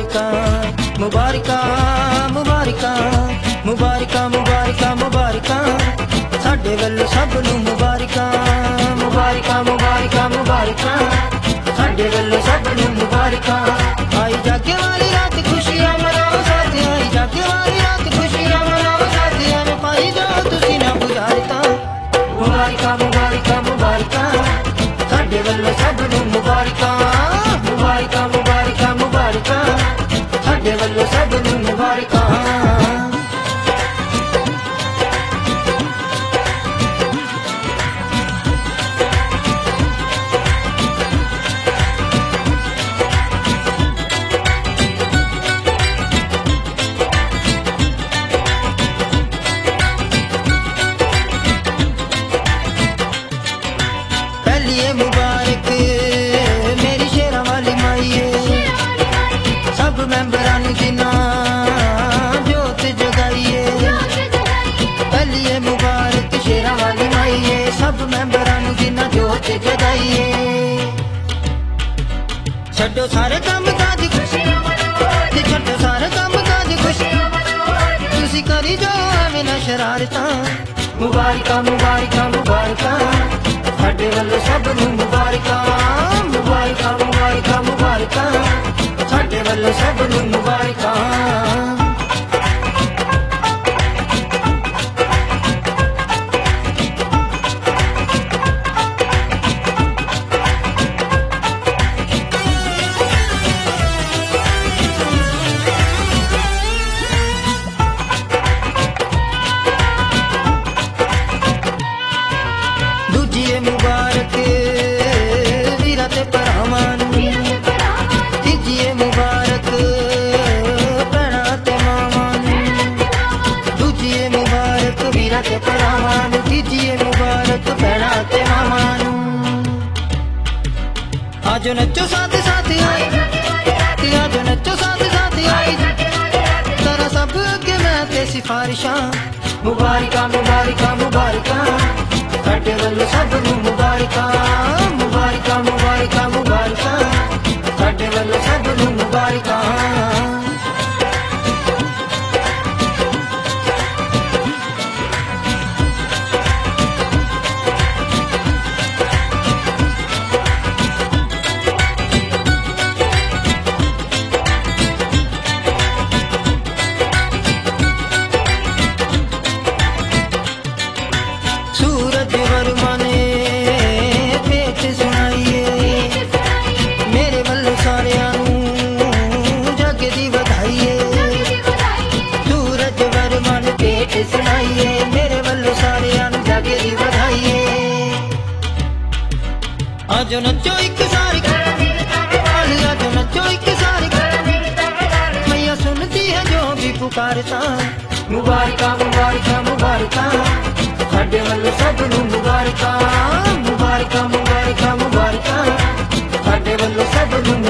मुबारका मुबारका मुबारका मुबारका मुबारका मुबारका साडे वल्लों सब नूं मुबारका मुबारका मुबारका मुबारका साडे वल्लों सब नूं मुबारका। आई जागे वाली रात खुशियां मनाओ साथे, आई जागे वाली रात खुशियां मनाओ साथे, एवें पाई जाओ तुसीं ना गुजारता। मुबारका मुबारका मुबारका साडे वल्लों सब नूं मुबारका मुबारका मुबारका मुबारका साडे वल्लों सब नूं मुबारका। मुबारक मेरी शेरा वाली माईए, सब मेंबरां नूं जिन्ना जोत जगाइए। पहली मुबारक शेरा वाली माईए, सब मेंबरां नूं जिन्ना जोत जगाइए। छड्डो सारे काम काज ते छड्डो सारे काम काज खुश, तुसीं करी जाओ एवें ना शरारतां। मुबारका मुबारका मुबारका साडे वल्लों सब नूं मुबारका मुबारका मुबारका मुबारका साडे वल्लों सब नूं मुबारका। मुबारक वीरा ते भरावां नूं, तीजी मुबारक भैणां ते मावां नूं। दूजी मुबारक वीरा ते भरावां नूं, तीजी मुबारक भैणां ते मावां नूं। आजो नच्चो साथ साथ आई, आजो नच्चो साथ साथ आई, करा सब अगे मैं ते सिफारिशां। मुबारका मुबारका मुबारका साडे वल्लों सब नूं मुबारका मुबारका मुबारका मुबारका साडे वल्लों सब नूं मुबारका। सूरज वर्मा ने भेंट सुनाइए, मेरे वल्लों सारियां नूं जग दी वधाइए। सूरज वर्मा ने भेंट सुनाइए, मेरे वल्लों सारियां नूं जग दी वधाइए। आजो नच्चो इक सारी, आजो नच्चो इक सारी, मैया सुनती है जो भी पुकारता। मुबारका मुबारका मुबारका साडे वल्लों सब नूं मुबारका मुबारका मुबारका मुबारका साडे वल्लों सब नूं